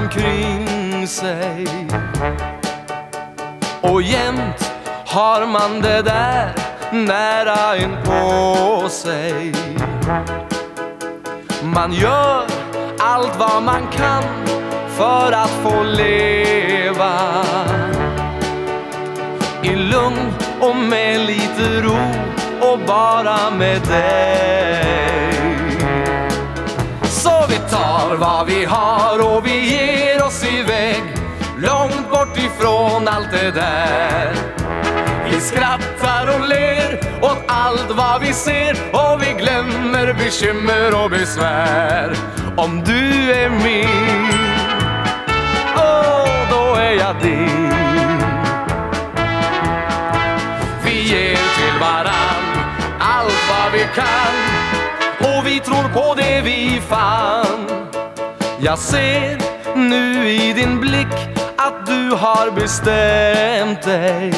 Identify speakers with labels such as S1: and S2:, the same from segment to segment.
S1: omkring sig. Och jämt har man det där nära in på sig. Man gör allt vad man kan för att få leva i lugn och med lite ro och bara med dig. Så vi tar vad vi har och vi ger oss iväg, långt bort ifrån allt det där. Vi skrattar och ler åt allt vad vi ser och vi glömmer bekymmer och besvär. Om du är min, då är jag din. Vi ger till varann allt vad vi kan och vi tror på det vi fann. Jag ser nu i din blick att du har bestämt dig.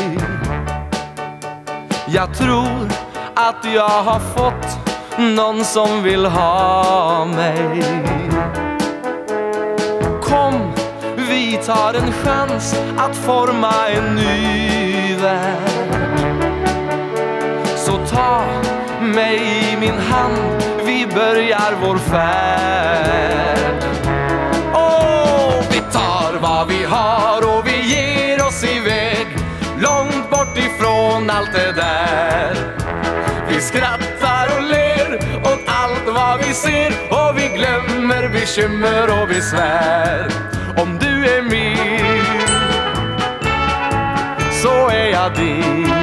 S1: Jag tror att jag har fått någon som vill ha mig. Kom, vi tar en chans att forma en ny värld. Så ta mig i min hand, vi börjar vår färd. Vi tar vad vi har och vi ger oss iväg, långt bort ifrån allt det där. Vi skrattar och ler åt allt vad vi ser och vi glömmer bekymmer och besvär. Om du är min, så är jag din.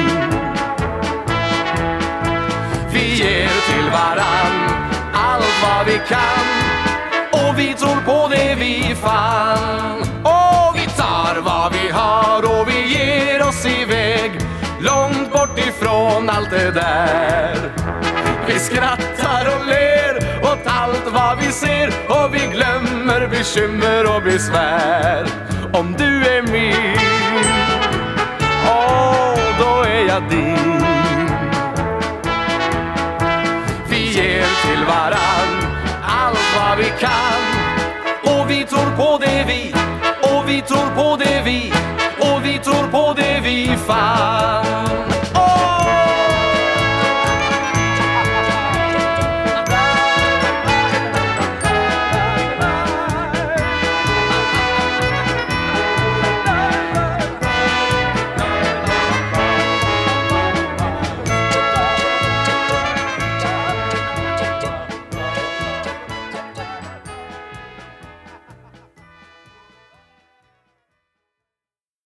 S1: Vi ger till varann allt vad vi kan och vi tror på det vi fann. Och vi tar vad vi har och vi ger oss iväg, långt bort ifrån allt det där. Vi skrattar och ler åt allt vad vi ser och vi glömmer bekymmer och besvär. Om du är min, då är jag din. Vi ger till varann allt vad vi kan och vi tror på det vi, och vi tror på det vi, och vi tror på det vi fann.